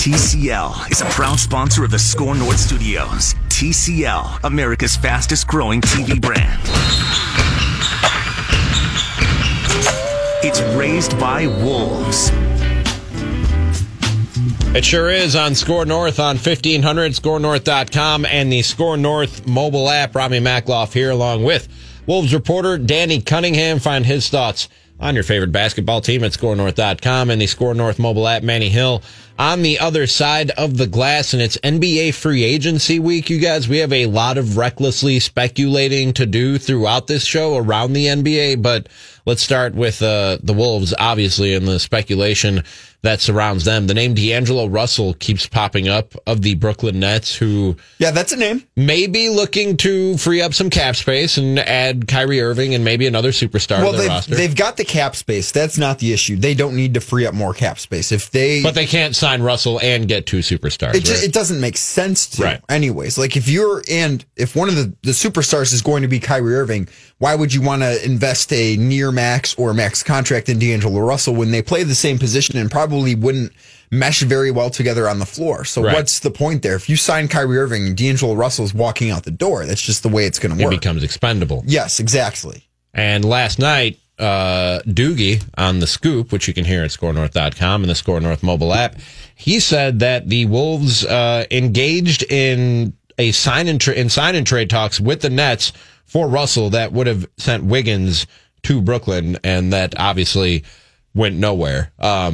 TCL is a proud sponsor of the Score North Studios. TCL, America's fastest growing TV brand. It's raised by wolves. It sure is on Score North on 1500, scorenorth.com, and the Score North mobile app. Rami Makloff here along with Wolves reporter Danny Cunningham. Find his thoughts on your favorite basketball team at scorenorth.com and the Score North mobile app. Manny Hill on the other side of the glass, and it's NBA free agency week, you guys. We have a lot of recklessly speculating to do throughout this show around the NBA, but let's start with the Wolves, obviously, and the speculation that surrounds them. The name D'Angelo Russell keeps popping up of the Brooklyn Nets, who... Yeah, that's a name. May be looking to free up some cap space and add Kyrie Irving and maybe another superstar to their roster. They've got the cap space. That's not the issue. They don't need to free up more cap space. But they can't sign Russell and get two superstars. It doesn't make sense to, anyways. Like, if one of the superstars is going to be Kyrie Irving, why would you want to invest a near max or max contract in D'Angelo Russell when they play the same position and probably wouldn't mesh very well together on the floor? So what's the point there? If you sign Kyrie Irving and D'Angelo Russell's walking out the door, that's just the way it's going to work. It becomes expendable. Yes, exactly. And last night, Doogie on The Scoop, which you can hear at scorenorth.com and the Score North mobile app, he said that the Wolves engaged in sign and trade talks with the Nets for Russell that would have sent Wiggins to Brooklyn, and that obviously went nowhere.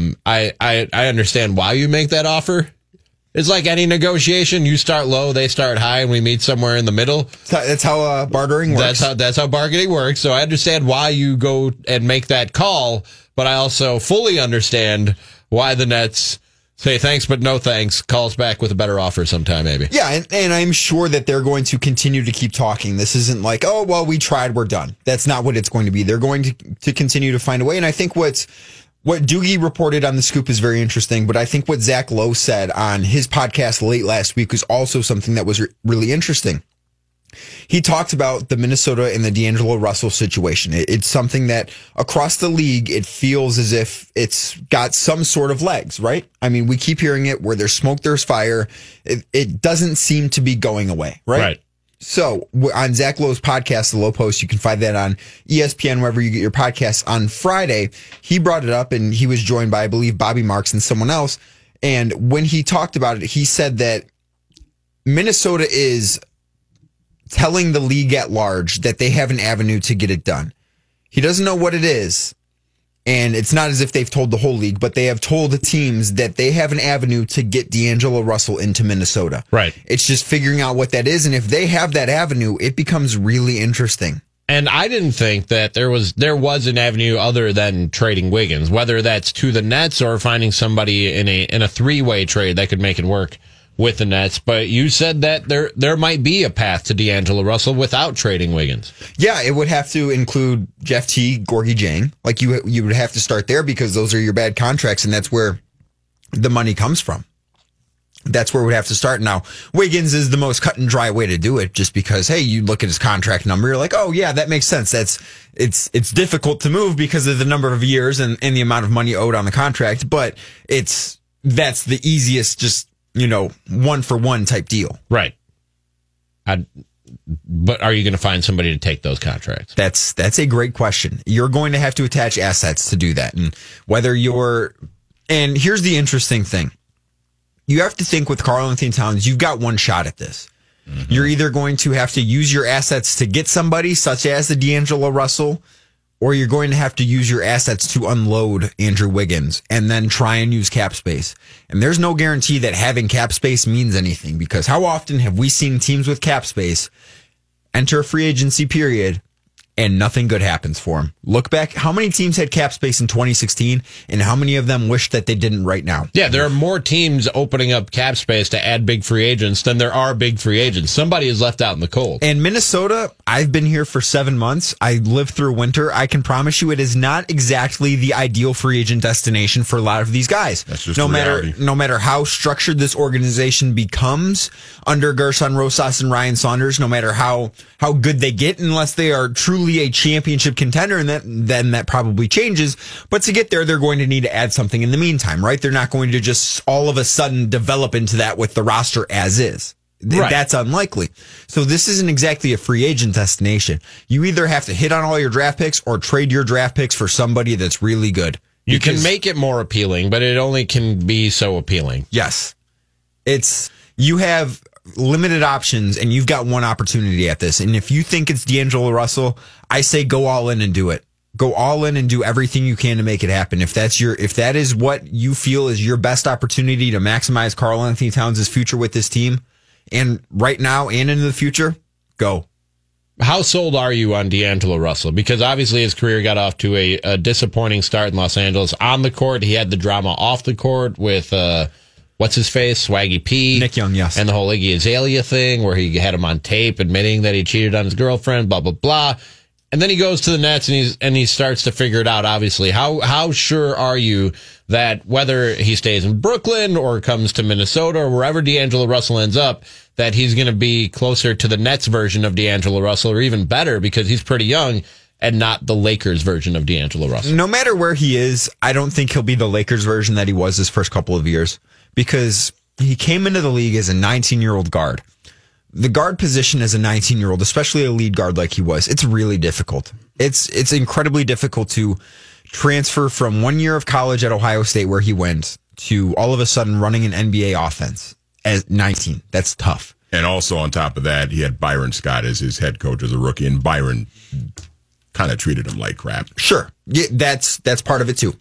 I understand why you make that offer. It's like any negotiation. You start low, they start high, and we meet somewhere in the middle. That's how bartering works. That's how bargaining works. So I understand why you go and make that call, but I also fully understand why the Nets say thanks, but no thanks, calls back with a better offer sometime, maybe. Yeah, and I'm sure that they're going to continue to keep talking. This isn't like, oh, well, we tried, we're done. That's not what it's going to be. They're going to continue to find a way. And I think what Doogie reported on The Scoop is very interesting, but I think what Zach Lowe said on his podcast late last week was also something that was really interesting. He talked about the Minnesota and the D'Angelo Russell situation. It's something that across the league, it feels as if it's got some sort of legs, right? I mean, we keep hearing it where there's smoke, there's fire. It doesn't seem to be going away, right? Right. So on Zach Lowe's podcast, The Low Post, you can find that on ESPN, wherever you get your podcasts. On Friday, he brought it up, and he was joined by, I believe, Bobby Marks and someone else. And when he talked about it, he said that Minnesota is telling the league at large that they have an avenue to get it done. He doesn't know what it is, and it's not as if they've told the whole league, but they have told the teams that they have an avenue to get D'Angelo Russell into Minnesota. Right. It's just figuring out what that is, and if they have that avenue, it becomes really interesting. And I didn't think that there was an avenue other than trading Wiggins, whether that's to the Nets or finding somebody in a three-way trade that could make it work with the Nets. But you said that there might be a path to D'Angelo Russell without trading Wiggins. Yeah, it would have to include Jeff T, Gorgie Jang. Like you would have to start there because those are your bad contracts, and that's where the money comes from. That's where we would have to start. Now, Wiggins is the most cut and dry way to do it, just because, hey, you look at his contract number, you're like, oh yeah, that makes sense. It's difficult to move because of the number of years and the amount of money owed on the contract, but that's the easiest, just, one for one type deal. Right. But are you going to find somebody to take those contracts? That's a great question. You're going to have to attach assets to do that. And here's the interesting thing. You have to think with Karl-Anthony Towns, you've got one shot at this. Mm-hmm. You're either going to have to use your assets to get somebody, such as the D'Angelo Russell, or you're going to have to use your assets to unload Andrew Wiggins and then try and use cap space. And there's no guarantee that having cap space means anything, because how often have we seen teams with cap space enter a free agency period and nothing good happens for them? Look back, how many teams had cap space in 2016, and how many of them wish that they didn't right now? Yeah, there are more teams opening up cap space to add big free agents than there are big free agents. Somebody is left out in the cold. And Minnesota, I've been here for 7 months. I lived through winter. I can promise you it is not exactly the ideal free agent destination for a lot of these guys. That's just no reality. matter how structured this organization becomes under Gerson Rosas and Ryan Saunders, no matter how good they get, unless they are truly a championship contender, and then that probably changes. But to get there, they're going to need to add something in the meantime, right? They're not going to just all of a sudden develop into that with the roster as is. Right. That's unlikely. So this isn't exactly a free agent destination. You either have to hit on all your draft picks or trade your draft picks for somebody that's really good. You can make it more appealing, but it only can be so appealing. Yes. You have limited options and you've got one opportunity at this. And if you think it's D'Angelo Russell, I say go all in and do it. Go all in and do everything you can to make it happen. If that is what you feel is your best opportunity to maximize Karl-Anthony Towns' future with this team, and right now and into the future, go. How sold are you on D'Angelo Russell? Because obviously his career got off to a disappointing start in Los Angeles. On the court, he had the drama off the court with, what's his face? Swaggy P. Nick Young, yes. And the whole Iggy Azalea thing where he had him on tape admitting that he cheated on his girlfriend, blah, blah, blah. And then he goes to the Nets and he starts to figure it out, obviously. How sure are you that whether he stays in Brooklyn or comes to Minnesota or wherever D'Angelo Russell ends up, that he's going to be closer to the Nets version of D'Angelo Russell, or even better because he's pretty young, and not the Lakers version of D'Angelo Russell? No matter where he is, I don't think he'll be the Lakers version that he was his first couple of years, because he came into the league as a 19-year-old guard. The guard position as a 19-year-old, especially a lead guard like he was, it's really difficult. It's incredibly difficult to transfer from 1 year of college at Ohio State where he went to all of a sudden running an NBA offense at 19. That's tough. And also on top of that, he had Byron Scott as his head coach as a rookie, and Byron kind of treated him like crap. Sure. Yeah, that's part of it too.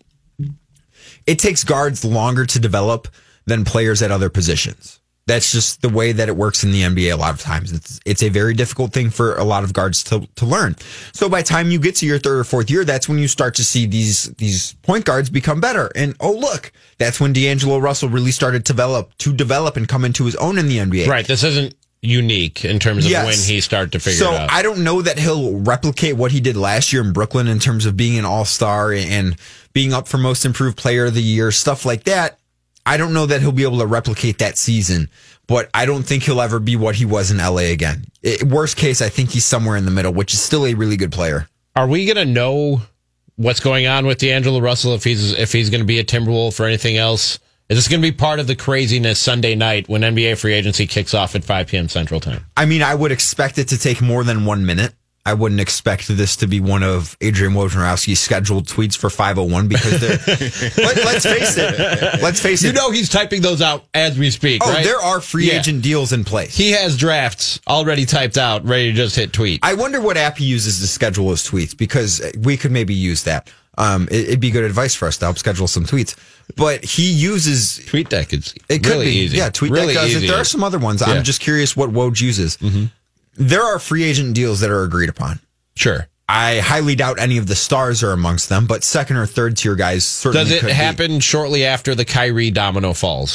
It takes guards longer to develop than players at other positions. That's just the way that it works in the NBA a lot of times. It's a very difficult thing for a lot of guards to learn. So by the time you get to your third or fourth year, that's when you start to see these point guards become better. And oh, look, that's when D'Angelo Russell really started to develop and come into his own in the NBA. Right. This isn't unique in terms of when he started to figure it out. So I don't know that he'll replicate what he did last year in Brooklyn in terms of being an all-star and being up for most improved player of the year, stuff like that. I don't know that he'll be able to replicate that season, but I don't think he'll ever be what he was in LA again. Worst case, I think he's somewhere in the middle, which is still a really good player. Are we going to know what's going on with D'Angelo Russell if he's going to be a Timberwolf or anything else? Is this going to be part of the craziness Sunday night when NBA free agency kicks off at 5 p.m. Central Time? I mean, I would expect it to take more than 1 minute. I wouldn't expect this to be one of Adrian Wojnarowski's scheduled tweets for 501 because let's face it. You know he's typing those out as we speak, right? There are free agent deals in place. He has drafts already typed out, ready to just hit tweet. I wonder what app he uses to schedule his tweets, because we could maybe use that. It'd be good advice for us to help schedule some tweets. But he uses TweetDeck. It could really be easy. Yeah, TweetDeck really does easy. it. There are some other ones. Yeah. I'm just curious what Woj uses. Mm-hmm. There are free agent deals that are agreed upon. Sure. I highly doubt any of the stars are amongst them, but second or third tier guys certainly could. Does it happen be. Shortly after the Kyrie domino falls?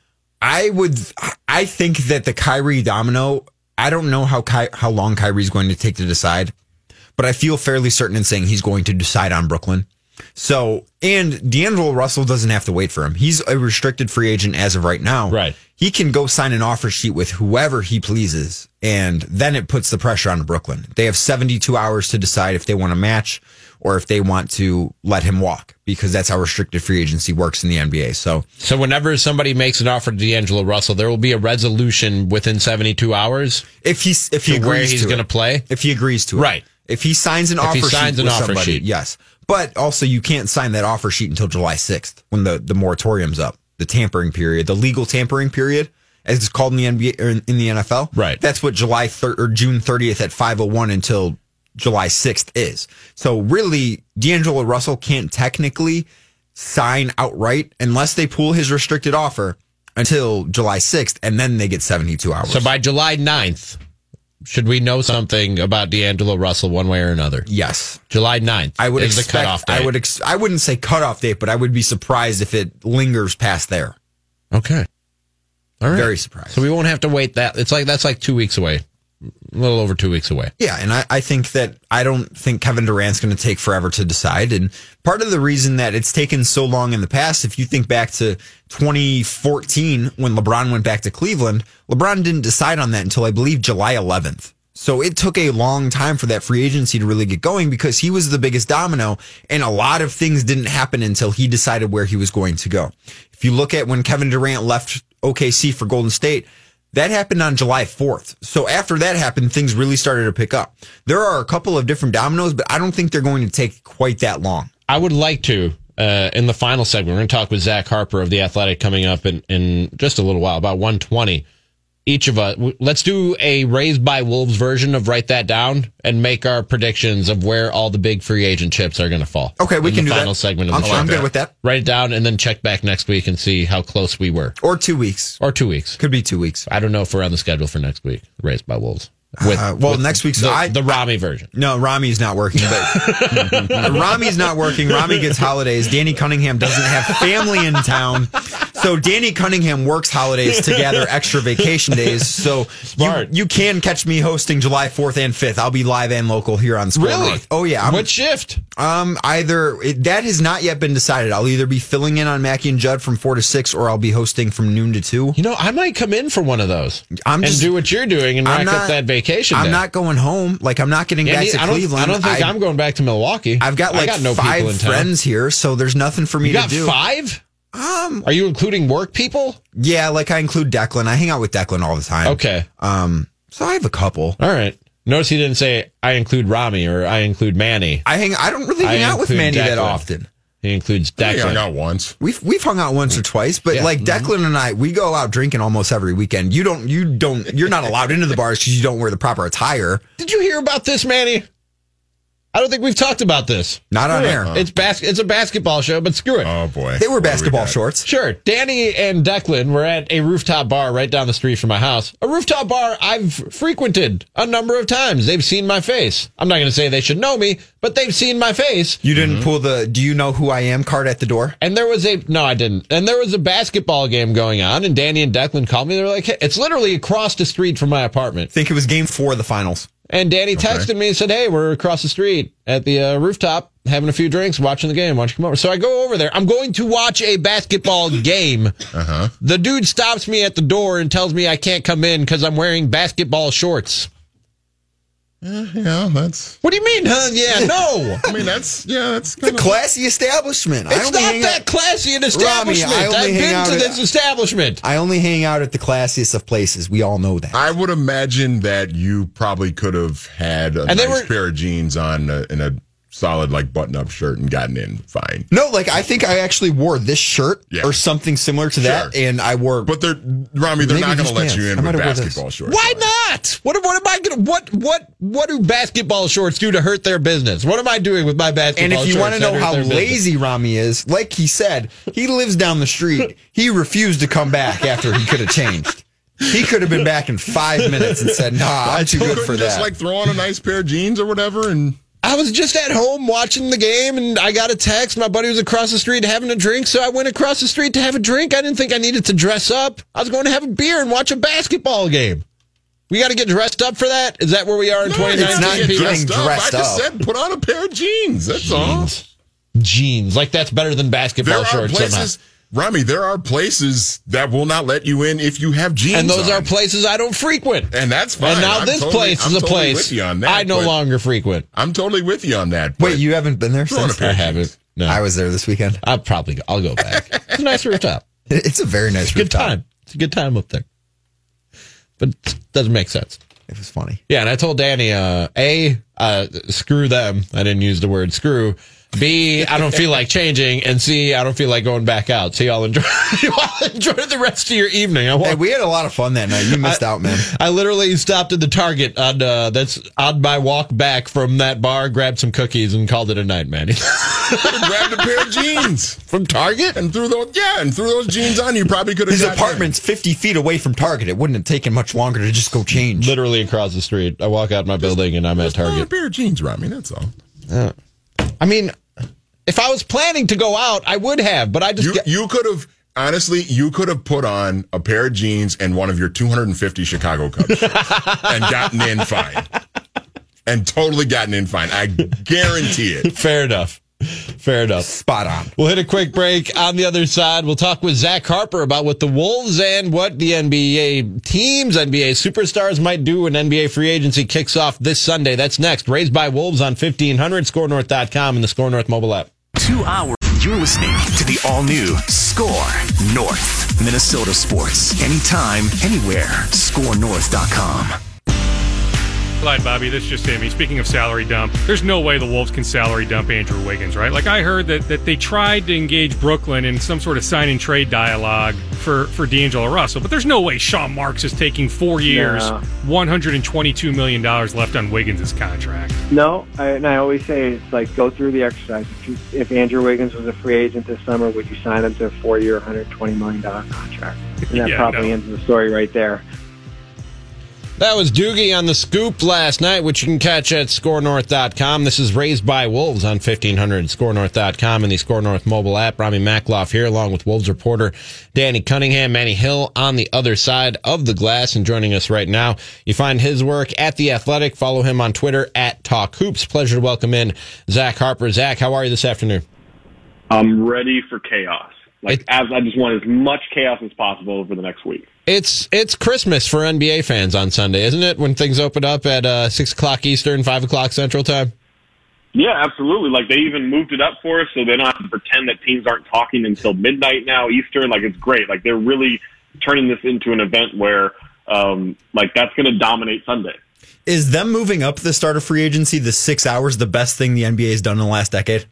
I think that the Kyrie domino, I don't know how long Kyrie's going to take to decide, but I feel fairly certain in saying he's going to decide on Brooklyn. So, and D'Angelo Russell doesn't have to wait for him. He's a restricted free agent as of right now. Right. He can go sign an offer sheet with whoever he pleases, and then it puts the pressure on Brooklyn. They have 72 hours to decide if they want to match or if they want to let him walk, because that's how restricted free agency works in the NBA. So whenever somebody makes an offer to D'Angelo Russell, there will be a resolution within 72 hours if he agrees where he's going to play. If he agrees to it. Right. If he signs an offer sheet with somebody, yes. But also you can't sign that offer sheet until July 6th when the moratorium's up, the tampering period, the legal tampering period, as it's called in the NBA or in the NFL. Right. That's what June 30th at 5:01 until July 6th is. So really, D'Angelo Russell can't technically sign outright unless they pull his restricted offer until July 6th, and then they get 72 hours. So by July 9th, should we know something about D'Angelo Russell one way or another? Yes. July 9th is the cutoff date. I wouldn't say cutoff date, but I would be surprised if it lingers past there. Okay. All right. Very surprised. So we won't have to wait that's like 2 weeks away. a little over 2 weeks away. Yeah, and I don't think Kevin Durant's going to take forever to decide. And part of the reason that it's taken so long in the past, if you think back to 2014 when LeBron went back to Cleveland, LeBron didn't decide on that until I believe July 11th. So it took a long time for that free agency to really get going because he was the biggest domino and a lot of things didn't happen until he decided where he was going to go. If you look at when Kevin Durant left OKC for Golden State, that happened on July 4th. So after that happened, things really started to pick up. There are a couple of different dominoes, but I don't think they're going to take quite that long. I would like to, in the final segment, we're going to talk with Zach Harper of The Athletic coming up in just a little while, about 1:20. Each of us, let's do a Raised by Wolves version of Write That Down and make our predictions of where all the big free agent chips are going to fall. Okay, we can do that. Final segment of the show. I'm good with that. Write it down and then check back next week and see how close we were. Or 2 weeks. Or 2 weeks. Could be 2 weeks. I don't know if we're on the schedule for next week. Raised by Wolves. Next week's the Rami version. No, Rami's not working. But Rami's not working. Rami gets holidays. Danny Cunningham doesn't have family in town, so Danny Cunningham works holidays to gather extra vacation days. So you can catch me hosting July 4th and 5th. I'll be live and local here on Score Really? North. Oh yeah. What shift? That has not yet been decided. I'll either be filling in on Mackie and Judd from 4 to 6, or I'll be hosting from noon to 2. You know, I might come in for one of those and do what you're doing and rack up that vacation day. I'm not going home. Like, I'm not getting back to Cleveland. I don't think I'm going back to Milwaukee. I've got no 5 friends here, so there's nothing for me to do. You got 5? Are you including work people? Yeah, like I include Declan. I hang out with Declan all the time. Okay. So I have a couple. All right. Notice he didn't say I include Rami or I include Manny. I don't really hang out with Manny that often. He includes Declan. We hung out once. We've hung out once or twice, but Declan and I, we go out drinking almost every weekend. You're not allowed into the bars because you don't wear the proper attire. Did you hear about this, Manny? I don't think we've talked about this. Not on air. It's a basketball show, but screw it. Oh, boy. They were basketball shorts. Sure. Danny and Declan were at a rooftop bar right down the street from my house. A rooftop bar I've frequented a number of times. They've seen my face. I'm not going to say they should know me, but they've seen my face. You didn't pull the "Do you know who I am" card at the door? And no, I didn't. And there was a basketball game going on, and Danny and Declan called me. They were like, hey, it's literally across the street from my apartment. I think it was game 4 of the finals. And Danny texted me and said, hey, we're across the street at the rooftop having a few drinks, watching the game. Why don't you come over? So I go over there. I'm going to watch a basketball game. The dude stops me at the door and tells me I can't come in because I'm wearing basketball shorts. Yeah, that's... What do you mean, huh? Yeah, no. I mean, that's kind of... classy establishment. It's not that classy an establishment. I've been to this establishment. I only hang out at the classiest of places. We all know that. I would imagine that you probably could have had a nice pair of jeans on in a solid, like, button-up shirt and gotten in fine. No, like, I think I actually wore this shirt or something similar to that, and I wore... But Rami, they're not going to let you in with basketball shorts. Why not? What am I going to... What do basketball shorts do to hurt their business? What am I doing with my basketball shorts? And if you want to know how lazy Rami is, like he said, he lives down the street. He refused to come back after he could have changed. He could have been back in 5 minutes and said, nah, I'm too good for that. Just, like, throw on a nice pair of jeans or whatever and... I was just at home watching the game, and I got a text. My buddy was across the street having a drink, so I went across the street to have a drink. I didn't think I needed to dress up. I was going to have a beer and watch a basketball game. We got to get dressed up for that? Is that where we are in 2019? It's not getting dressed up. I just said put on a pair of jeans. That's all. Jeans. Like that's better than basketball shorts somehow. Rami, there are places that will not let you in if you have jeans and those are places I don't frequent. And that's fine. And now this place is a place I no longer frequent. I'm totally with you on that. Wait, you haven't been there since? I haven't. No. I was there this weekend. I'll go back. It's a nice rooftop. It's a very nice rooftop. Good time. It's a good time up there. But it doesn't make sense. It was funny. Yeah, and I told Danny, screw them. I didn't use the word screw. B, I don't feel like changing, and C, I don't feel like going back out. So y'all enjoy the rest of your evening. Hey, we had a lot of fun that night. You missed out, man. I literally stopped at the Target on that's on my walk back from that bar, grabbed some cookies, and called it a night, man. Grabbed a pair of jeans from Target and threw those jeans on. You probably could have. His apartment's 50 feet away from Target. It wouldn't have taken much longer to just go change. Literally across the street. I walk out my building and I'm at Target. A pair of jeans, Rami. That's all. I mean, if I was planning to go out, I would have, but I just... You could have honestly, you could have put on a pair of jeans and one of your 250 Chicago Cubs shirts and gotten in fine. And totally gotten in fine. I guarantee it. Fair enough. Spot on. We'll hit a quick break. On the other side, we'll talk with Zach Harper about what the Wolves and what the NBA teams, NBA superstars might do when NBA free agency kicks off this Sunday. That's next. Raised by Wolves on 1500, ScoreNorth.com, and the Score North mobile app. 2 hours. You're listening to the all-new Score North. Minnesota sports. Anytime, anywhere. ScoreNorth.com. Lied, Bobby, this just hit me. Speaking of salary dump, there's no way the Wolves can salary dump Andrew Wiggins, right? Like, I heard that they tried to engage Brooklyn in some sort of sign and trade dialogue for D'Angelo Russell, but there's no way Sean Marks is taking 4 years, $122 million left on Wiggins' contract. No, and I always say it's like, go through the exercise. If Andrew Wiggins was a free agent this summer, would you sign him to a 4-year, $120 million contract? And that probably ends the story right there. That was Doogie on the Scoop last night, which you can catch at ScoreNorth.com. This is Raised by Wolves on 1500, ScoreNorth.com, and the Score North mobile app. Rami Makloff here, along with Wolves reporter Danny Cunningham. Manny Hill on the other side of the glass and joining us right now. You find his work at The Athletic. Follow him on Twitter at TalkHoops. Pleasure to welcome in Zach Harper. Zach, how are you this afternoon? I'm ready for chaos. I just want as much chaos as possible over the next week. It's Christmas for NBA fans on Sunday, isn't it? When things open up at 6 o'clock Eastern, 5 o'clock Central Time? Yeah, absolutely. Like, they even moved it up for us so they don't have to pretend that teams aren't talking until midnight now, Eastern. Like, it's great. Like, they're really turning this into an event where, that's going to dominate Sunday. Is them moving up the start of free agency, the 6 hours, the best thing the NBA has done in the last decade?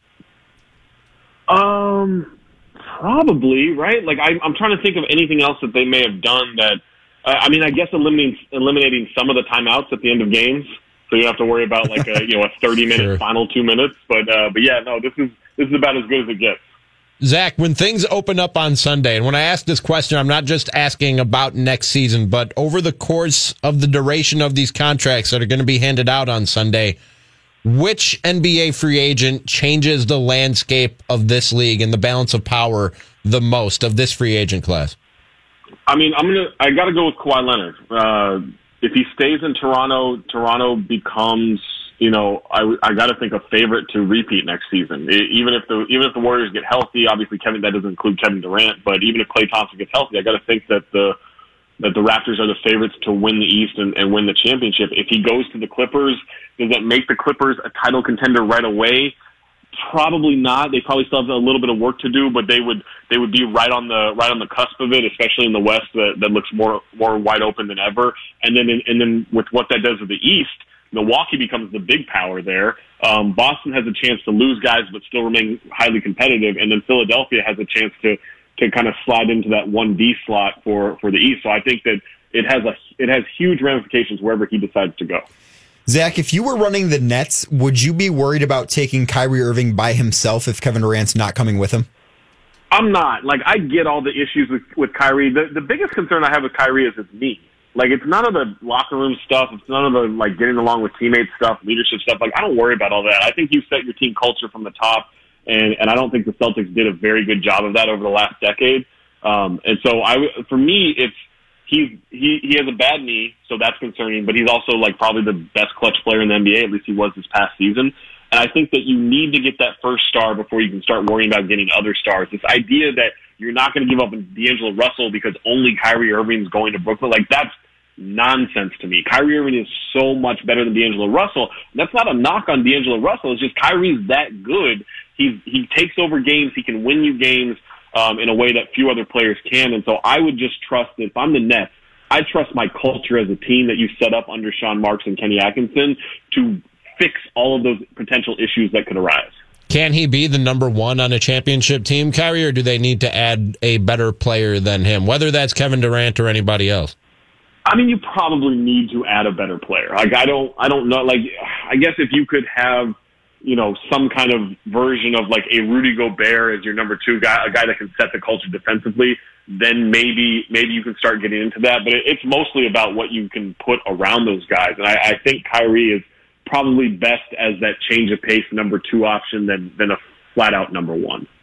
Probably, right? Like, I'm trying to think of anything else that they may have done that. I guess eliminating some of the timeouts at the end of games, so you don't have to worry about like a 30-minute final 2 minutes. But yeah, no, this is about as good as it gets. Zach, when things open up on Sunday, and when I ask this question, I'm not just asking about next season, but over the course of the duration of these contracts that are going to be handed out on Sunday, which NBA free agent changes the landscape of this league and the balance of power the most of this free agent class? I got to go with Kawhi Leonard. If he stays in Toronto becomes, I got to think a favorite to repeat next season. Even if the Warriors get healthy, obviously that doesn't include Kevin Durant, but even if Klay Thompson gets healthy, I got to think that the Raptors are the favorites to win the East and win the championship. If he goes to the Clippers, does that make the Clippers a title contender right away? Probably not. They probably still have a little bit of work to do, but they would be right on the cusp of it, especially in the West that looks more wide open than ever. And then with what that does to the East, Milwaukee becomes the big power there. Boston has a chance to lose guys but still remain highly competitive, and then Philadelphia has a chance to kind of slide into that 1B slot for the East. So I think that it has huge ramifications wherever he decides to go. Zach, if you were running the Nets, would you be worried about taking Kyrie Irving by himself if Kevin Durant's not coming with him? I'm not. Like, I get all the issues with Kyrie. The biggest concern I have with Kyrie is his knee. Like, it's none of the locker room stuff. It's none of the, getting along with teammates stuff, leadership stuff. Like, I don't worry about all that. I think you set your team culture from the top, and I don't think the Celtics did a very good job of that over the last decade. And so, for me, it's he has a bad knee, so that's concerning, but he's also, probably the best clutch player in the NBA, at least he was this past season. And I think that you need to get that first star before you can start worrying about getting other stars. This idea that you're not going to give up on D'Angelo Russell because only Kyrie Irving is going to Brooklyn, that's nonsense to me. Kyrie Irving is so much better than D'Angelo Russell. And that's not a knock on D'Angelo Russell. It's just Kyrie's that good. He takes over games. He can win you games in a way that few other players can. And so I would just trust that if I'm the Nets, I trust my culture as a team that you set up under Sean Marks and Kenny Atkinson to fix all of those potential issues that could arise. Can he be the number one on a championship team, Kyrie, or do they need to add a better player than him, whether that's Kevin Durant or anybody else? You probably need to add a better player. I don't know. I guess if you could have, some kind of version of a Rudy Gobert as your number two guy, a guy that can set the culture defensively, then maybe you can start getting into that. But it's mostly about what you can put around those guys. And I think Kyrie is probably best as that change of pace number two option than a flat out number one.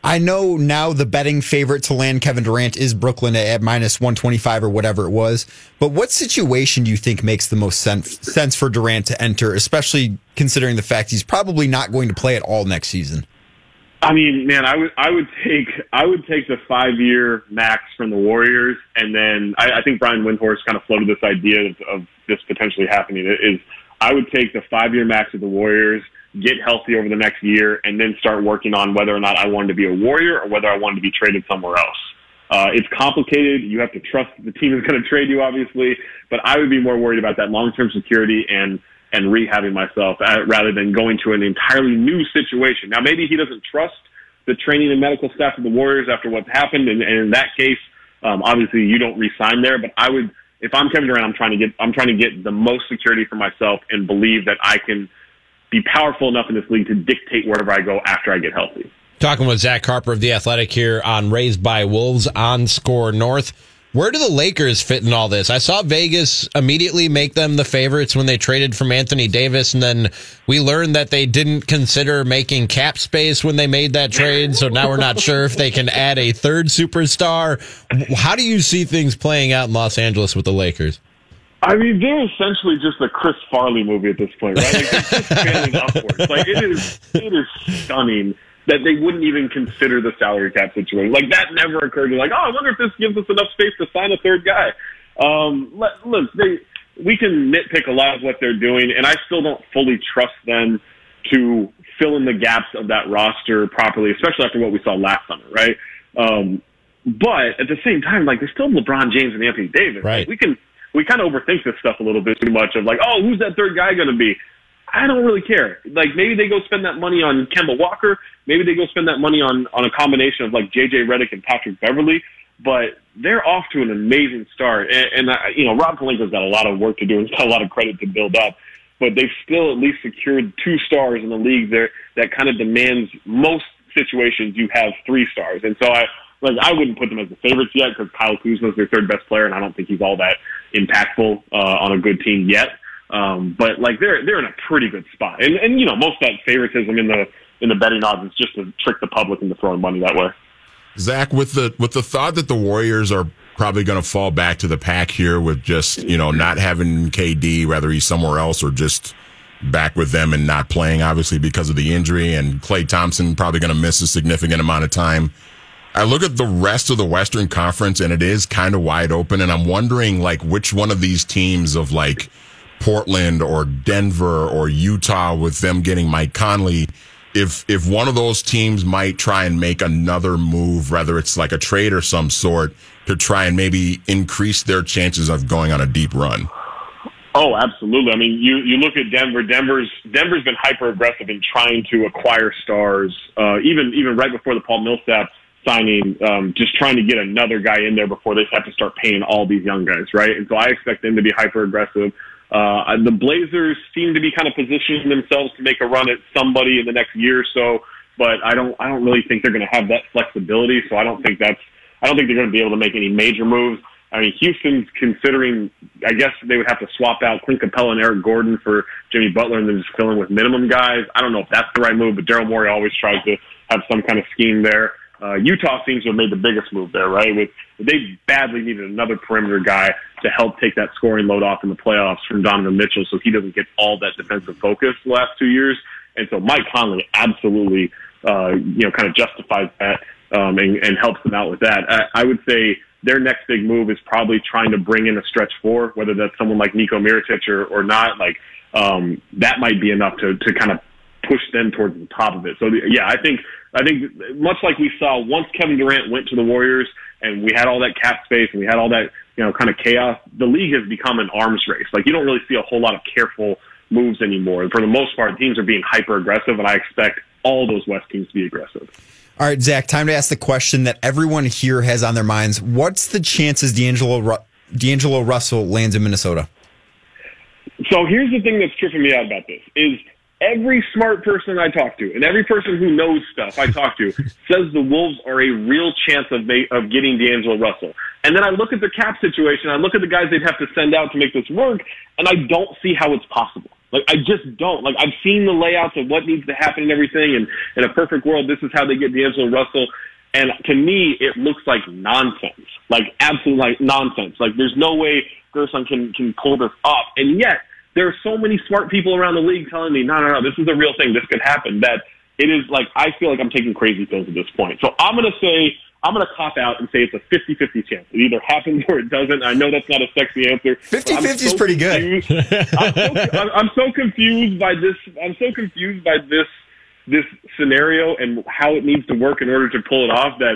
I know now the betting favorite to land Kevin Durant is Brooklyn at minus 125 or whatever it was. But what situation do you think makes the most sense for Durant to enter, especially considering the fact he's probably not going to play at all next season? I mean, man, I would take the 5-year max from the Warriors, and then I think Brian Windhorst kind of floated this idea of this potentially happening. I would take the 5-year max of the Warriors, get healthy over the next year, and then start working on whether or not I wanted to be a Warrior or whether I wanted to be traded somewhere else. It's complicated. You have to trust the team is going to trade you, obviously, but I would be more worried about that long-term security and rehabbing myself rather than going to an entirely new situation. Now, maybe he doesn't trust the training and medical staff of the Warriors after what's happened, and in that case, obviously you don't re-sign there. But I would, if I'm Kevin Durant, I'm trying to get the most security for myself and believe that I can be powerful enough in this league to dictate wherever I go after I get healthy. Talking with Zach Harper of The Athletic here on Raised by Wolves on Score North. Where do the Lakers fit in all this? I saw Vegas immediately make them the favorites when they traded from Anthony Davis, and then we learned that they didn't consider making cap space when they made that trade, so now we're not sure if they can add a third superstar. How do you see things playing out in Los Angeles with the Lakers? I mean, they're essentially just a Chris Farley movie at this point, right? Like, they're just failing upwards. Like, it is stunning that they wouldn't even consider the salary cap situation. Like, that never occurred to, like, oh, I wonder if this gives us enough space to sign a third guy. Look, we can nitpick a lot of what they're doing, and I still don't fully trust them to fill in the gaps of that roster properly, especially after what we saw last summer, right? But at the same time, like, there's still LeBron James and Anthony Davis. Right. Like, we kind of overthink this stuff a little bit too much of like, oh, who's that third guy going to be? I don't really care. Like, maybe they go spend that money on Kemba Walker. Maybe they go spend that money on a combination of like JJ Redick and Patrick Beverley. But they're off to an amazing start. And Rob Pelinka's got a lot of work to do and got a lot of credit to build up. But they've still at least secured 2 stars in the league there that kind of demands most situations you have 3 stars. And so I wouldn't put them as the favorites yet because Kyle Kuzma's their third best player, and I don't think he's all that impactful on a good team yet. But like they're in a pretty good spot, and most of that favoritism in the betting odds is just to trick the public into throwing money that way. Zach, with the thought that the Warriors are probably going to fall back to the pack here with just not having KD, whether he's somewhere else or just back with them and not playing, obviously because of the injury, and Klay Thompson probably going to miss a significant amount of time. I look at the rest of the Western Conference, and it is kind of wide open, and I'm wondering, like, which one of these teams of, like, Portland or Denver or Utah with them getting Mike Conley, if one of those teams might try and make another move, whether it's like a trade or some sort, to try and maybe increase their chances of going on a deep run. Oh, absolutely. I mean, you look at Denver. Denver's been hyper aggressive in trying to acquire stars, even right before the Paul Millsap signing, just trying to get another guy in there before they have to start paying all these young guys, right? And so I expect them to be hyper aggressive. The Blazers seem to be kind of positioning themselves to make a run at somebody in the next year or so, but I don't really think they're going to have that flexibility. So I don't think they're going to be able to make any major moves. I mean, Houston's considering, I guess they would have to swap out Clint Capella and Eric Gordon for Jimmy Butler and then just fill in with minimum guys. I don't know if that's the right move, but Daryl Morey always tries to have some kind of scheme there. Utah seems to have made the biggest move there, right? They badly needed another perimeter guy to help take that scoring load off in the playoffs from Donovan Mitchell so he doesn't get all that defensive focus the last 2 years. And so Mike Conley absolutely, kind of justifies that and helps them out with that. I would say their next big move is probably trying to bring in a stretch 4, whether that's someone like Niko Mirotic or not. Like, that might be enough to kind of push them towards the top of it. So, yeah, I think much like we saw once Kevin Durant went to the Warriors and we had all that cap space and we had all that, kind of chaos, the league has become an arms race. Like, you don't really see a whole lot of careful moves anymore. And for the most part, teams are being hyper aggressive, and I expect all those West teams to be aggressive. All right, Zach, time to ask the question that everyone here has on their minds. What's the chances D'Angelo Russell lands in Minnesota? So here's the thing that's tripping me out about this is every smart person I talk to and every person who knows stuff I talk to says the Wolves are a real chance of getting D'Angelo Russell. And then I look at the cap situation, I look at the guys they'd have to send out to make this work, and I don't see how it's possible. Like, I just don't. Like, I've seen the layouts of what needs to happen and everything, and in a perfect world, this is how they get D'Angelo Russell. And to me, it looks like nonsense. Like, absolute like nonsense. Like, there's no way Gerson can pull this up. And yet, there are so many smart people around the league telling me, no, this is a real thing. This could happen. That it is like, I feel like I'm taking crazy pills at this point. So I'm going to cop out and say it's a 50-50 chance. It either happens or it doesn't. I know that's not a sexy answer. 50-50 is pretty good. I'm so confused by this. I'm so confused by this scenario and how it needs to work in order to pull it off that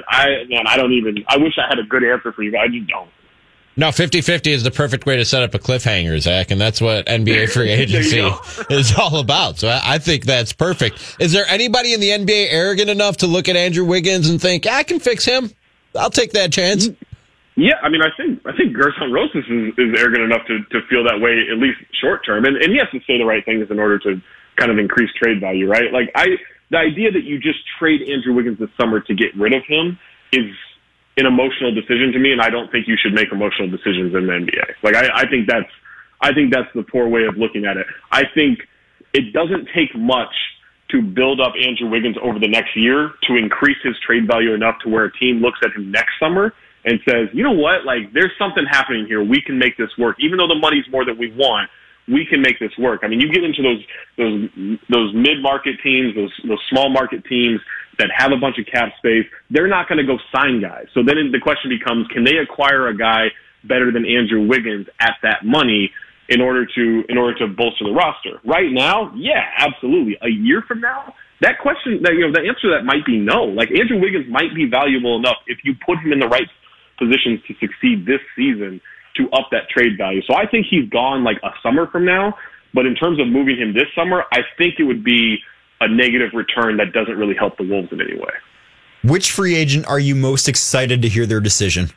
I wish I had a good answer for you, but I just don't. No, 50-50 is the perfect way to set up a cliffhanger, Zach, and that's what NBA free agency is all about. So I think that's perfect. Is there anybody in the NBA arrogant enough to look at Andrew Wiggins and think, I can fix him? I'll take that chance. Yeah, I mean, I think Gerson Rosas is arrogant enough to feel that way, at least short term, and he has to say the right things in order to kind of increase trade value, right? Like, the idea that you just trade Andrew Wiggins this summer to get rid of him is an emotional decision to me, and I don't think you should make emotional decisions in the NBA. Like, I think that's the poor way of looking at it. I think it doesn't take much to build up Andrew Wiggins over the next year to increase his trade value enough to where a team looks at him next summer and says, you know what, like, there's something happening here. We can make this work. Even though the money's more than we want, we can make this work. I mean, you get into those mid-market teams, those small market teams that have a bunch of cap space, they're not going to go sign guys. So then the question becomes, can they acquire a guy better than Andrew Wiggins at that money in order to bolster the roster? Right now, yeah, absolutely. A year from now, the answer to that might be no. Like, Andrew Wiggins might be valuable enough if you put him in the right positions to succeed this season to up that trade value. So I think he's gone like a summer from now, but in terms of moving him this summer, I think it would be a negative return that doesn't really help the Wolves in any way. Which free agent are you most excited to hear their decision?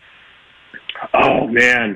Oh man.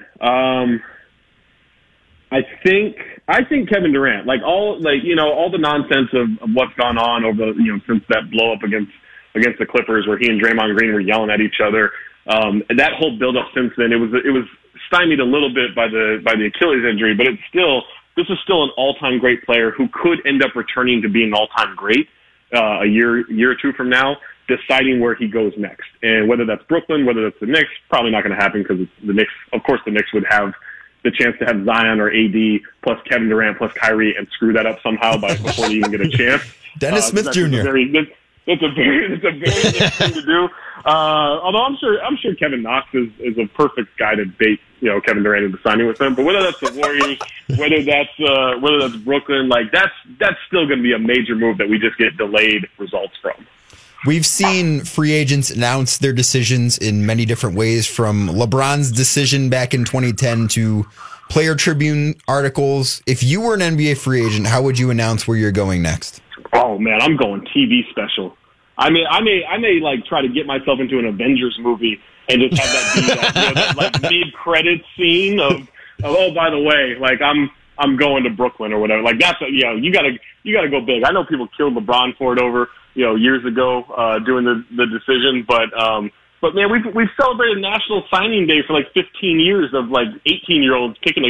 I think Kevin Durant, all the nonsense of what's gone on over, since that blow up against the Clippers where he and Draymond Green were yelling at each other. That whole build up since then, it was stymied a little bit by the Achilles injury, but this is still an all-time great player who could end up returning to being an all-time great a year or two from now, deciding where he goes next. And whether that's Brooklyn, whether that's the Knicks, probably not going to happen because the Knicks, of course, the Knicks would have the chance to have Zion or AD plus Kevin Durant plus Kyrie and screw that up somehow before they even get a chance. Dennis Smith Jr. It's a very nice thing to do. Although I'm sure Kevin Knox is a perfect guy to bait, Kevin Durant into signing with them. But whether that's the Warriors, whether that's Brooklyn, that's still going to be a major move that we just get delayed results from. We've seen free agents announce their decisions in many different ways, from LeBron's decision back in 2010 to Player Tribune articles. If you were an NBA free agent, how would you announce where you're going next? Oh man, I'm going TV special. I may try to get myself into an Avengers movie and just have that be that mid-credits scene of oh, by the way, I'm going to Brooklyn or whatever. That's you gotta go big. I know people killed LeBron for it over years ago doing the decision, but man, we've celebrated National Signing Day for 15 years of 18-year-olds taking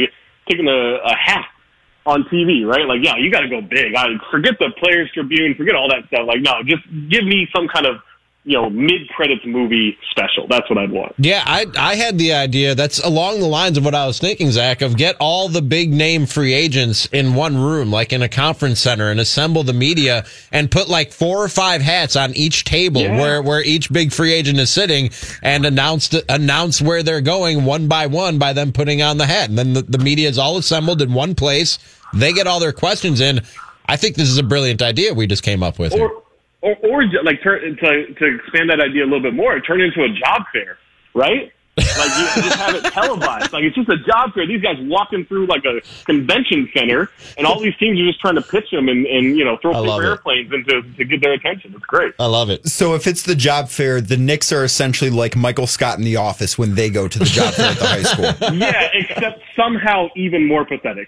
a hat on TV, right? You got to go big. Forget the Players Tribune, forget all that stuff. No, just give me some kind of mid-credits movie special. That's what I'd want. Yeah, I had the idea. That's along the lines of what I was thinking, Zach, of get all the big-name free agents in one room, in a conference center, and assemble the media and put 4 or 5 hats on each table where each big free agent is sitting, and announce where they're going one by one by them putting on the hat. And then the media is all assembled in one place. They get all their questions in. I think this is a brilliant idea we just came up with here. Or to expand that idea a little bit more, turn it into a job fair, right? You just have it televised. It's just a job fair. These guys walking through a convention center, and all these teams are just trying to pitch them and throw paper airplanes to get their attention. It's great. I love it. So if it's the job fair, the Knicks are essentially like Michael Scott in The Office when they go to the job fair at the high school. Yeah, except somehow even more pathetic.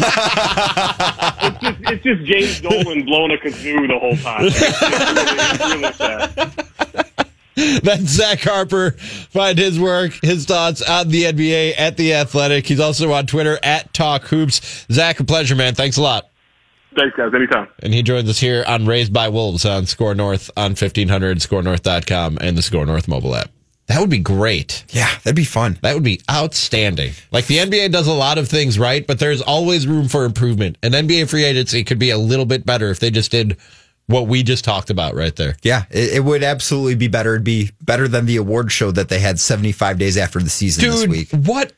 It's just James Dolan blowing a kazoo the whole time. It's really sad. That's Zach Harper. Find his work, his thoughts on the NBA at The Athletic. He's also on Twitter at Talk Hoops. Zach, a pleasure, man. Thanks a lot. Thanks, guys. Anytime. And he joins us here on Raised by Wolves on Score North on 1500, scorenorth.com, and the Score North mobile app. That would be great. Yeah, that'd be fun. That would be outstanding. Like, the NBA does a lot of things right, but there's always room for improvement. And NBA free agency could be a little bit better if they just did what we just talked about right there. Yeah, it would absolutely be better. It'd be better than the award show that they had 75 days after the season this week. What?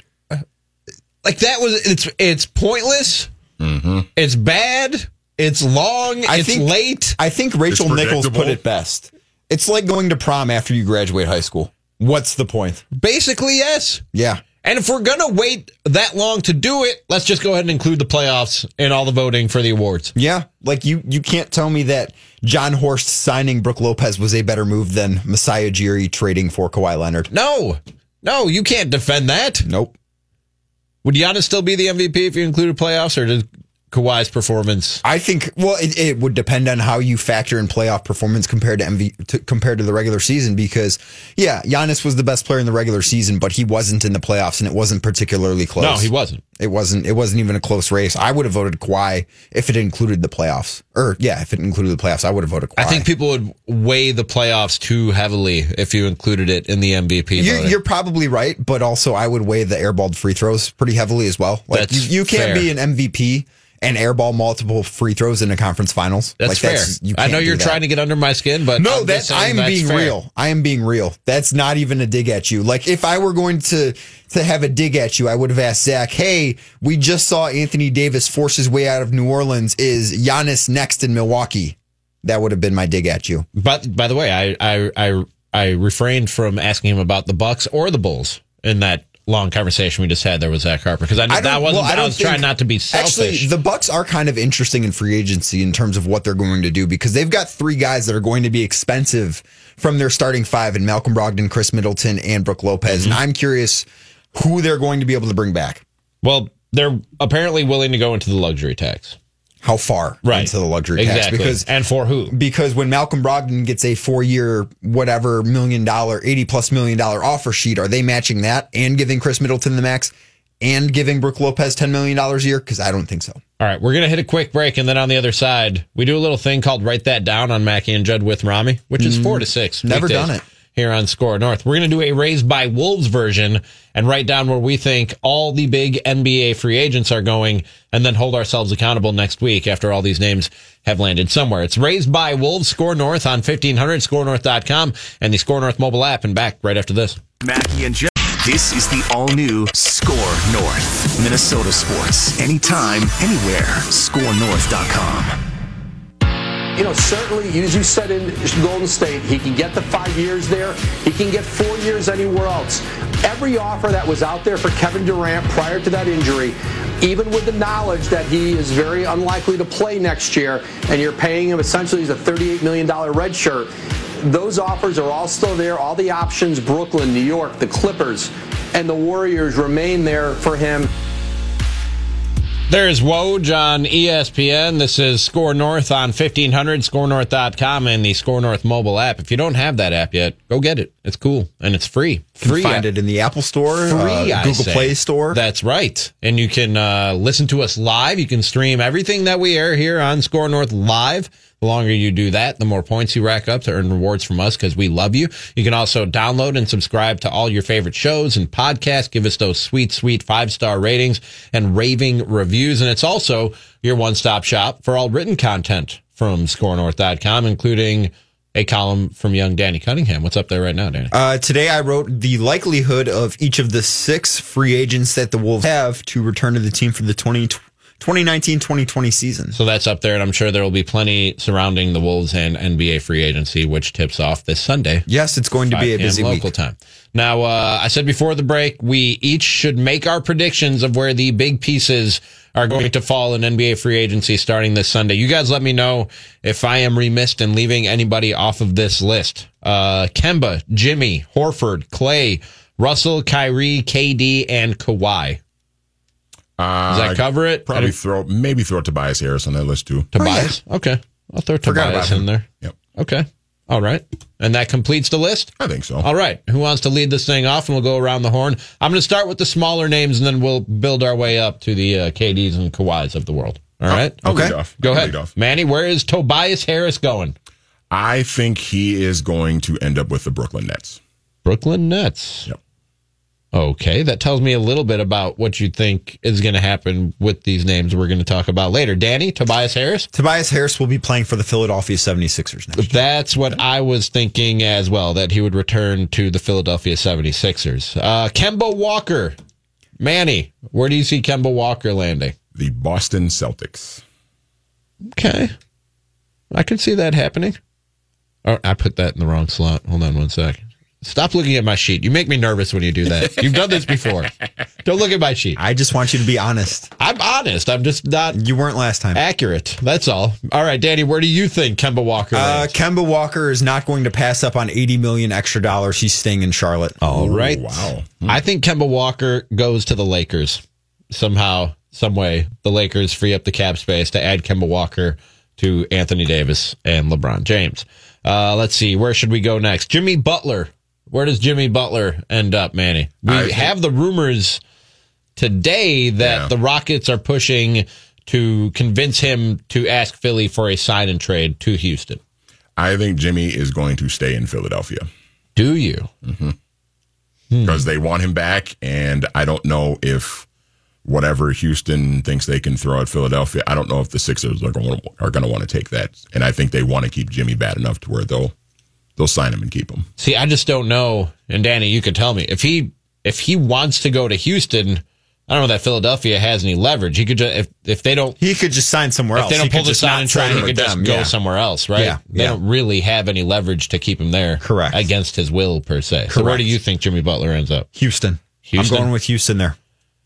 Like, that was, it's pointless. Mm-hmm. It's bad. It's long. It's late. I think Rachel Nichols put it best. It's like going to prom after you graduate high school. What's the point? Basically, yes. Yeah. And if we're going to wait that long to do it, let's just go ahead and include the playoffs in all the voting for the awards. Yeah. Like, you can't tell me that John Horst signing Brook Lopez was a better move than Masai Ujiri trading for Kawhi Leonard. No, you can't defend that. Nope. Would Giannis still be the MVP if you included playoffs, or did Kawhi's performance? I think, well, it would depend on how you factor in playoff performance compared to compared to the regular season, because, yeah, Giannis was the best player in the regular season, but he wasn't in the playoffs, and it wasn't particularly close. No, he wasn't. It wasn't even a close race. I would have voted Kawhi if it included the playoffs. If it included the playoffs, I would have voted Kawhi. I think people would weigh the playoffs too heavily if you included it in the MVP voting. You're probably right, but also I would weigh the airballed free throws pretty heavily as well. Like, you can't be an MVP and airball multiple free throws in a conference finals. That's fair. I know you're trying to get under my skin, but no, I am being real. I am being real. That's not even a dig at you. Like, if I were going to have a dig at you, I would have asked Zach, hey, we just saw Anthony Davis force his way out of New Orleans. Is Giannis next in Milwaukee? That would have been my dig at you. But by the way, I refrained from asking him about the Bucks or the Bulls in that long conversation we just had there with Zach Harper, because I was trying not to be selfish. Actually, the Bucks are kind of interesting in free agency in terms of what they're going to do, because they've got three guys that are going to be expensive from their starting five in Malcolm Brogdon, Chris Middleton, and Brook Lopez. Mm-hmm. And I'm curious who they're going to be able to bring back. Well, they're apparently willing to go into the luxury tax. How far into the luxury tax? And for who? Because when Malcolm Brogdon gets a 4-year, whatever, $80+ million offer sheet, are they matching that and giving Chris Middleton the max and giving Brook Lopez $10 million a year? Because I don't think so. All right, we're going to hit a quick break, and then on the other side, we do a little thing called Write That Down on Mackie and Judd with Rami, which is 4 to 6. Never done it. Here on Score North. We're going to do a Raised by Wolves version and write down where we think all the big NBA free agents are going, and then hold ourselves accountable next week after all these names have landed somewhere. It's Raised by Wolves, Score North on 1500, scorenorth.com, and the Score North mobile app. And back right after this. Mackie and Judd. This is the all-new Score North. Minnesota sports. Anytime, anywhere. scorenorth.com. You know, certainly, as you said in Golden State, he can get the 5 years there. He can get 4 years anywhere else. Every offer that was out there for Kevin Durant prior to that injury, even with the knowledge that he is very unlikely to play next year, and you're paying him essentially as a $38 million red shirt, those offers are all still there. All the options, Brooklyn, New York, the Clippers, and the Warriors remain there for him. There's Woj on ESPN. This is Score North on 1500, scorenorth.com, and the Score North mobile app. If you don't have that app yet, go get it. It's cool, and it's free. You can find it in the Apple Store, Google Play Store. That's right. And you can listen to us live. You can stream everything that we air here on Score North live. The longer you do that, the more points you rack up to earn rewards from us, because we love you. You can also download and subscribe to all your favorite shows and podcasts. Give us those sweet, sweet 5-star ratings and raving reviews. And it's also your one-stop shop for all written content from scorenorth.com, including a column from young Danny Cunningham. What's up there right now, Danny? Today I wrote the likelihood of each of the 6 free agents that the Wolves have to return to the team for the 2019-2020 season. So that's up there, and I'm sure there will be plenty surrounding the Wolves and NBA free agency, which tips off this Sunday. Yes, it's going to be a busy local week. Time. Now, I said before the break, we each should make our predictions of where the big pieces are going to fall in NBA free agency starting this Sunday. You guys let me know if I am remiss in leaving anybody off of this list. Kemba, Jimmy, Horford, Clay, Russell, Kyrie, KD, and Kawhi. Does that cover it? Probably throw Tobias Harris on that list too. Tobias? Oh, yeah. Okay. I'll throw Tobias in there. Yep. Okay. All right. And that completes the list? I think so. All right. Who wants to lead this thing off? And we'll go around the horn. I'm going to start with the smaller names, and then we'll build our way up to the KDs and Kawhis of the world. All right. I'll Okay. lead off. Go I'll ahead. lead off. Manny, where is Tobias Harris going? I think he is going to end up with the Brooklyn Nets. Brooklyn Nets. Yep. Okay, that tells me a little bit about what you think is going to happen with these names we're going to talk about later. Danny, Tobias Harris? Tobias Harris will be playing for the Philadelphia 76ers next year. That's what I was thinking as well, that he would return to the Philadelphia 76ers. Kemba Walker. Manny, where do you see Kemba Walker landing? The Boston Celtics. Okay. I can see that happening. Oh, I put that in the wrong slot. Hold on one sec. Stop looking at my sheet. You make me nervous when you do that. You've done this before. Don't look at my sheet. I just want you to be honest. I'm honest. I'm just not You weren't last time. accurate. That's all. All right, Danny, where do you think Kemba Walker lands? Kemba Walker is not going to pass up on $80 million extra dollars. He's staying in Charlotte. All right. Wow. I think Kemba Walker goes to the Lakers. Somehow, some way, the Lakers free up the cap space to add Kemba Walker to Anthony Davis and LeBron James. Let's see. Where should we go next? Jimmy Butler. Where does Jimmy Butler end up, Manny? We have the rumors today that the Rockets are pushing to convince him to ask Philly for a sign and trade to Houston. I think Jimmy is going to stay in Philadelphia. Do you? Because they want him back, and I don't know if whatever Houston thinks they can throw at Philadelphia, I don't know if the Sixers are going to want to take that. And I think they want to keep Jimmy bad enough to where they'll sign him and keep him. See, I just don't know. And Danny, you could tell me if he wants to go to Houston. I don't know that Philadelphia has any leverage. He could just if they don't. He could just sign somewhere else. If they don't He could pull the just sign not and trade, sign he with could just them. go Yeah. somewhere else, right? Yeah, They yeah. don't really have any leverage to keep him there. Correct. Against his will, per se. So where Correct. do you think Jimmy Butler ends up? Houston. Houston? I'm going with Houston there.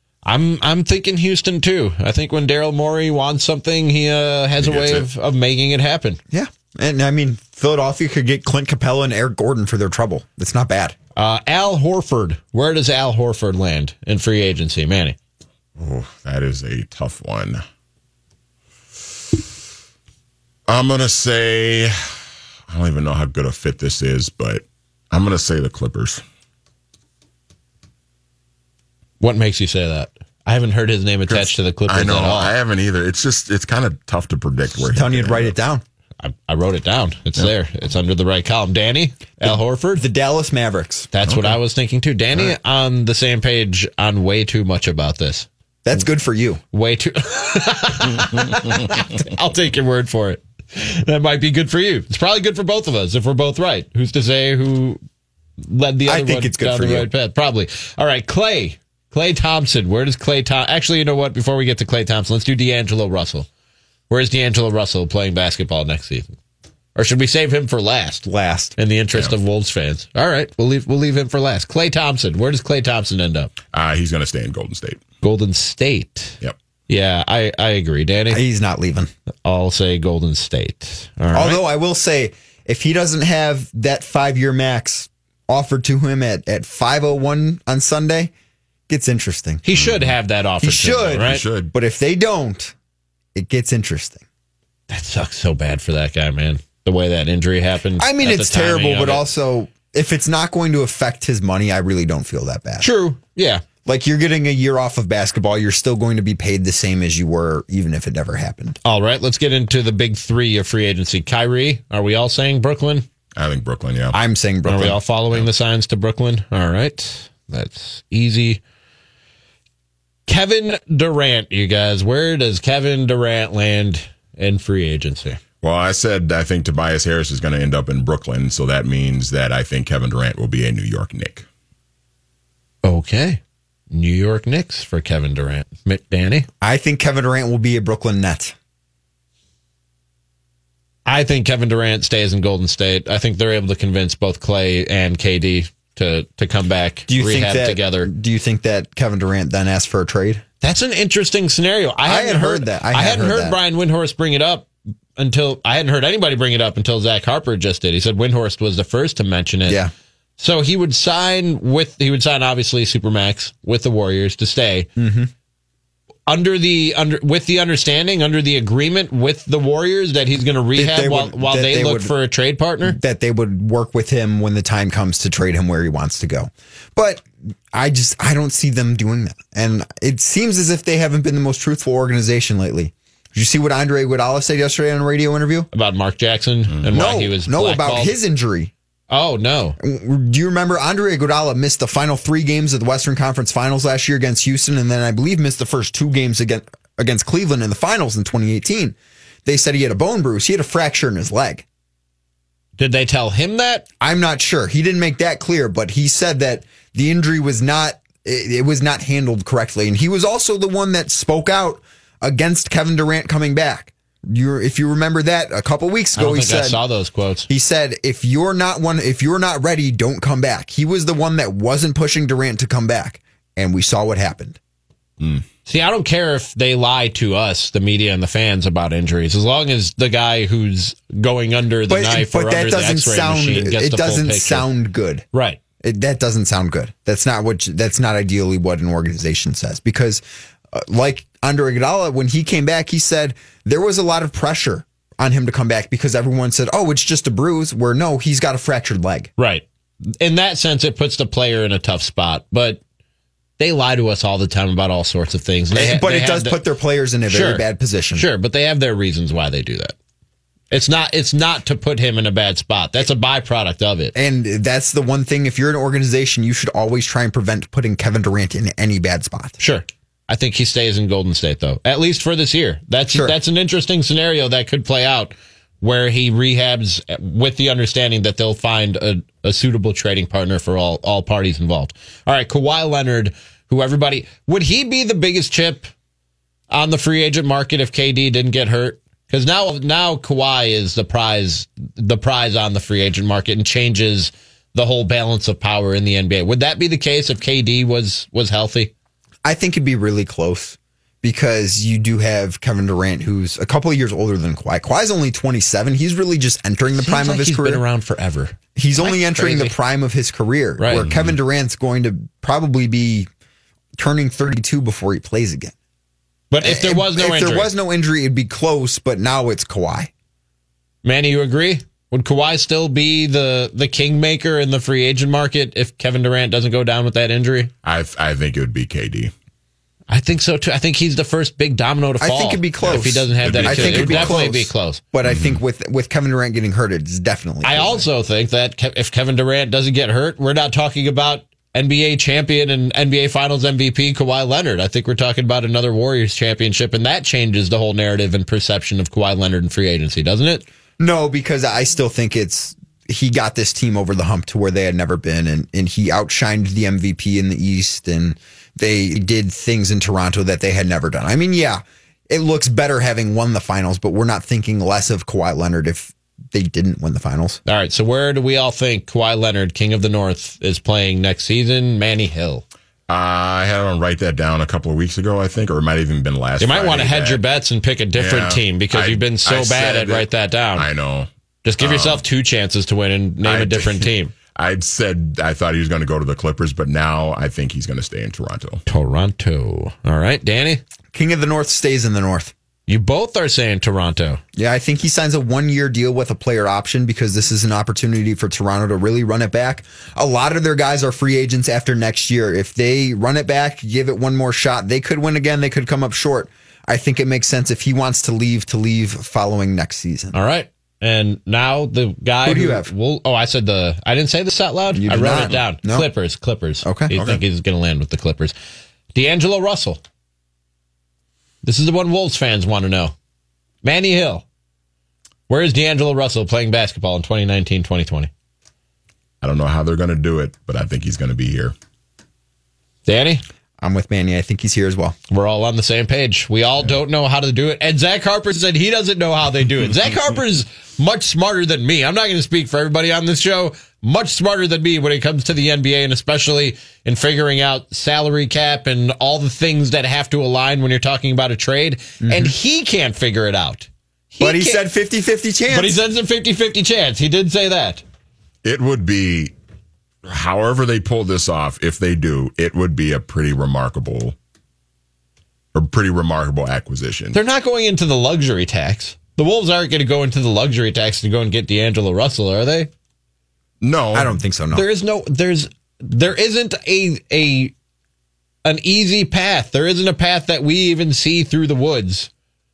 I'm thinking Houston too. I think when Daryl Morey wants something, he has a way of making it happen. Yeah. And I mean, Philadelphia could get Clint Capella and Eric Gordon for their trouble. It's not bad. Al Horford. Where does Al Horford land in free agency, Manny? Oh, that is a tough one. I'm going to say, I don't even know how good a fit this is, but I'm going to say the Clippers. What makes you say that? I haven't heard his name attached to the Clippers I know, at all. I haven't either. It's kind of tough to predict where Telling you to write it down. I wrote it down. It's there. It's under the right column. Danny, Al Horford. The Dallas Mavericks. That's what I was thinking too. Danny, on the same page on way too much about this. That's good for you. Way too. I'll take your word for it. That might be good for you. It's probably good for both of us if we're both right. Who's to say who led the other I think one it's good down for the you. right path? Probably. All right, Klay Thompson. Where does Klay Thompson? Actually, you know what? Before we get to Klay Thompson, let's do D'Angelo Russell. Where's D'Angelo Russell playing basketball next season? Or should we save him for last? Last. In the interest of Wolves fans. All right, we'll leave him for last. Klay Thompson. Where does Klay Thompson end up? He's going to stay in Golden State. Golden State. Yep. Yeah, I agree, Danny. He's not leaving. I'll say Golden State. All right. Although I will say, if he doesn't have that 5-year max offered to him at 5:01 on Sunday, gets interesting. He should have that offer. He should, him, right? He should. But if they don't, it gets interesting. That sucks so bad for that guy, man. The way that injury happened. I mean, at it's the timing terrible, of but it. also, if it's not going to affect his money, I really don't feel that bad. True. Yeah. Like, you're getting a year off of basketball, you're still going to be paid the same as you were, even if it never happened. All right, let's get into the big three of free agency. Kyrie, are we all saying Brooklyn? I think Brooklyn, yeah. I'm saying Brooklyn. Are we all following the signs to Brooklyn? All right. That's easy. Kevin Durant, you guys. Where does Kevin Durant land in free agency? Well, I think Tobias Harris is going to end up in Brooklyn, so that means that I think Kevin Durant will be a New York Knick. Okay. New York Knicks for Kevin Durant. Danny? I think Kevin Durant will be a Brooklyn Net. I think Kevin Durant stays in Golden State. I think they're able to convince both Klay and KD to come back, rehab together. Do you think that Kevin Durant then asked for a trade? That's an interesting scenario. I hadn't heard that. I hadn't heard Brian Windhorst bring it up until I hadn't heard anybody bring it up until Zach Harper just did. He said Windhorst was the first to mention it. Yeah. So he would sign obviously Supermax with the Warriors to stay. Mm-hmm. With the understanding, under the agreement with the Warriors that he's going to rehab while they look for a trade partner? That they would work with him when the time comes to trade him where he wants to go. But I don't see them doing that. And it seems as if they haven't been the most truthful organization lately. Did you see what Andre Iguodala said yesterday on a radio interview? About Mark Jackson and why he was No, blackballed? about his injury. Oh, no. Do you remember Andre Iguodala missed the final 3 games of the Western Conference Finals last year against Houston, and then I believe missed the first 2 games against Cleveland in the finals in 2018. They said he had a bone bruise. He had a fracture in his leg. Did they tell him that? I'm not sure. He didn't make that clear, but he said that the injury was not handled correctly. And he was also the one that spoke out against Kevin Durant coming back. If you remember that a couple weeks ago, I saw those quotes. He said, if you're not ready, don't come back. He was the one that wasn't pushing Durant to come back. And we saw what happened. See, I don't care if they lie to us, the media and the fans, about injuries, as long as the guy who's going under the knife or under the X-ray machine gets the full picture. It doesn't sound good. Right. That doesn't sound good. That's not ideally what an organization says. Because like Andre Iguodala, when he came back, he said there was a lot of pressure on him to come back because everyone said, oh, it's just a bruise, where no, he's got a fractured leg. Right. In that sense, it puts the player in a tough spot. But they lie to us all the time about all sorts of things. But it does put their players in a very bad position. Sure, but they have their reasons why they do that. It's not to put him in a bad spot. That's a byproduct of it. And that's the one thing, if you're an organization, you should always try and prevent putting Kevin Durant in any bad spot. Sure. I think he stays in Golden State, though, at least for this year. That's an interesting scenario that could play out where he rehabs with the understanding that they'll find a suitable trading partner for all parties involved. All right, Kawhi Leonard, would he be the biggest chip on the free agent market if KD didn't get hurt? Because now Kawhi is the prize on the free agent market and changes the whole balance of power in the NBA. Would that be the case if KD was healthy? I think it'd be really close because you do have Kevin Durant, who's a couple of years older than Kawhi. Kawhi's only 27. He's really just entering the prime of his career. He's been around forever. He's only entering the prime of his career, right. Where Kevin Durant's going to probably be turning 32 before he plays again. But if there was no injury, it'd be close, but now it's Kawhi. Manny, you agree? Would Kawhi still be the kingmaker in the free agent market if Kevin Durant doesn't go down with that injury? I think it would be KD. I think so too. I think he's the first big domino to fall. I think it'd be close. If he doesn't have that, I think it would definitely be close. But I think with Kevin Durant getting hurt, it's definitely I also think that if Kevin Durant doesn't get hurt, we're not talking about NBA champion and NBA Finals MVP Kawhi Leonard. I think we're talking about another Warriors championship, and that changes the whole narrative and perception of Kawhi Leonard in free agency, doesn't it? No, because I still think he got this team over the hump to where they had never been, and he outshined the MVP in the East, and they did things in Toronto that they had never done. I mean, yeah, it looks better having won the finals, but we're not thinking less of Kawhi Leonard if they didn't win the finals. All right, so where do we all think Kawhi Leonard, King of the North, is playing next season? Manny Hill. I had to write that down a couple of weeks ago, I think, or it might have even been last. You might want to hedge your bets and pick a different team because you've been so bad at write that down. I know. Just give yourself 2 chances to win and name a different team. I thought he was going to go to the Clippers, but now I think he's going to stay in Toronto. Toronto. All right, Danny? King of the North stays in the North. You both are saying Toronto. Yeah, I think he signs a 1-year deal with a player option because this is an opportunity for Toronto to really run it back. A lot of their guys are free agents after next year. If they run it back, give it one more shot, they could win again. They could come up short. I think it makes sense if he wants to leave following next season. All right. And now the guy who do you have? I didn't say this out loud. I wrote it down. No. Clippers. Okay. You think he's going to land with the Clippers. D'Angelo Russell. This is the one Wolves fans want to know. Manny Hill. Where is D'Angelo Russell playing basketball in 2019-2020? I don't know how they're going to do it, but I think he's going to be here. Danny? I'm with Manny. I think he's here as well. We're all on the same page. We all don't know how to do it. And Zach Harper said he doesn't know how they do it. Zach Harper is much smarter than me. I'm not going to speak for everybody on this show. Much smarter than me when it comes to the NBA, and especially in figuring out salary cap and all the things that have to align when you're talking about a trade. Mm-hmm. And he can't figure it out. He said 50-50 chance. But he said it's a 50-50 chance. He did say that. It would be, however they pull this off, if they do, it would be a pretty remarkable acquisition. They're not going into the luxury tax. The Wolves aren't going to go into the luxury tax to go and get D'Angelo Russell, are they? No, I don't think so. No, there isn't an easy path. There isn't a path that we even see through the woods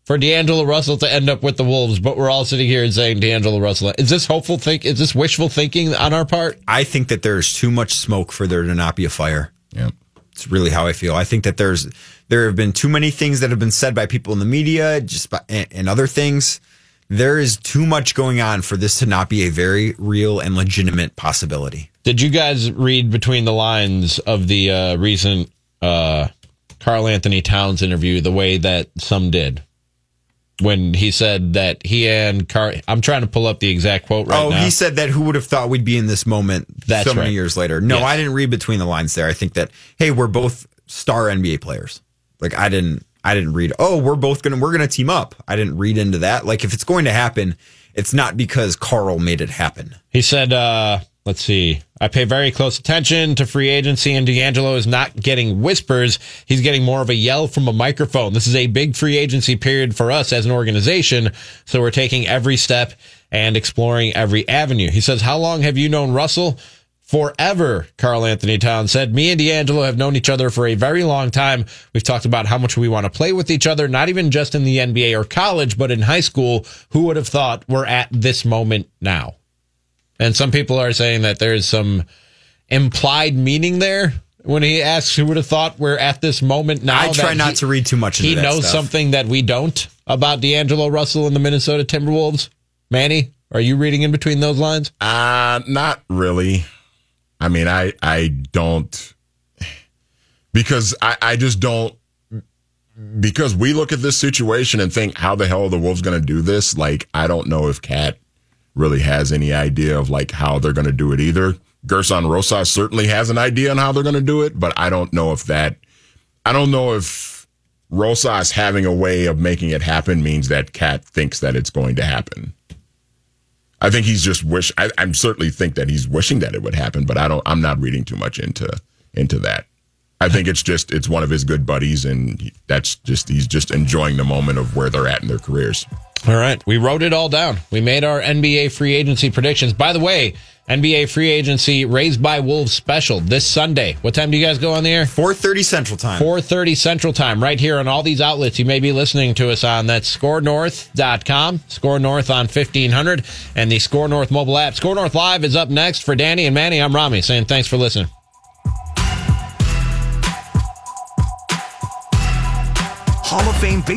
for D'Angelo Russell to end up with the Wolves, but we're all sitting here and saying D'Angelo Russell. Is this is this wishful thinking on our part? I think that there's too much smoke for there to not be a fire. Yeah. It's really how I feel. I think that there have been too many things that have been said by people in the media and other things. There is too much going on for this to not be a very real and legitimate possibility. Did you guys read between the lines of the recent Karl Anthony Towns interview the way that some did? When he said that he and I'm trying to pull up the exact quote right now. Oh, he said that who would have thought we'd be in this moment many years later. No, yes. I didn't read between the lines there. I think that, hey, we're both star NBA players. Like I didn't read, we're going to team up. I didn't read into that. Like if it's going to happen, it's not because Karl made it happen. He said, let's see. I pay very close attention to free agency, and D'Angelo is not getting whispers. He's getting more of a yell from a microphone. This is a big free agency period for us as an organization, so we're taking every step and exploring every avenue. He says, how long have you known Russell? Forever, Karl Anthony Towns said. Me and D'Angelo have known each other for a very long time. We've talked about how much we want to play with each other, not even just in the NBA or college, but in high school. Who would have thought we're at this moment now? And some people are saying that there's some implied meaning there when he asks who would have thought we're at this moment now. I try not to read too much into that stuff. He knows something that we don't about D'Angelo Russell and the Minnesota Timberwolves. Manny, are you reading in between those lines? Not really. I mean, I don't, because I just don't, because we look at this situation and think, how the hell are the Wolves going to do this? Like, I don't know if Cat really has any idea of like how they're going to do it either. Gerson Rosas certainly has an idea on how they're going to do it, but I don't know if Rosas having a way of making it happen means that Cat thinks that it's going to happen. I think he's just I certainly think that he's wishing that it would happen, but I'm not reading too much into that. I think it's one of his good buddies, and he's just enjoying the moment of where they're at in their careers. All right. We wrote it all down. We made our NBA free agency predictions. By the way, NBA free agency Raised by Wolves special this Sunday. What time do you guys go on the air? 4:30 Central Time. 4:30 Central Time, right here on all these outlets you may be listening to us on. That's scorenorth.com, Score North on 1500, and the Score North mobile app. Score North Live is up next. For Danny and Manny, I'm Rami saying thanks for listening. Hall of Fame